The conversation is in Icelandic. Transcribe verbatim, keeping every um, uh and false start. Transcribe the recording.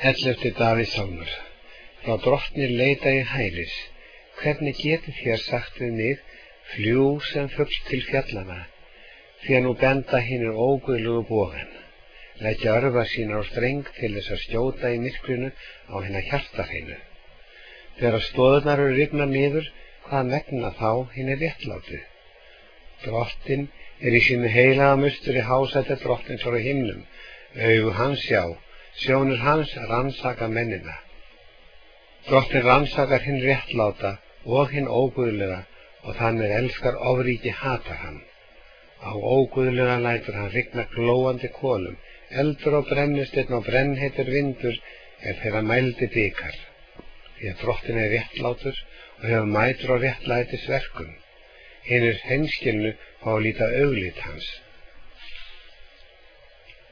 Ellefti Davíðssálmur. Frá drottni leita ég hælis. Hvernig getið þér sagt við mig, fljúg sem fugl til fjallana, því að nú benda hinir óguðlugu bogan, leggja örva sínar á streng til þess að skjóta í myrkrinu á hina hjartahreinu. Þegar stoðurnar eru rifnar niður, hvað megna þá hinir réttlátu? Drottinn er í sínu heilaga musteri hásæti drottins frá himnum, augu hans sjá, sjónir hans rannsaka mennina. Drottinn rannsakar hinn réttláta og hinn óguðlega, og þannig elskar ofríki hatar hann. Á óguðlega lætur hann rigna glóandi kolum, eldur og brennisteinn og brennheitur vindur er þeirra mældi bikar. Því að Drottinn er réttlátur og hefur mætur á réttlætisverkum. Hinir hreinskilnu fá að líta auglít hans.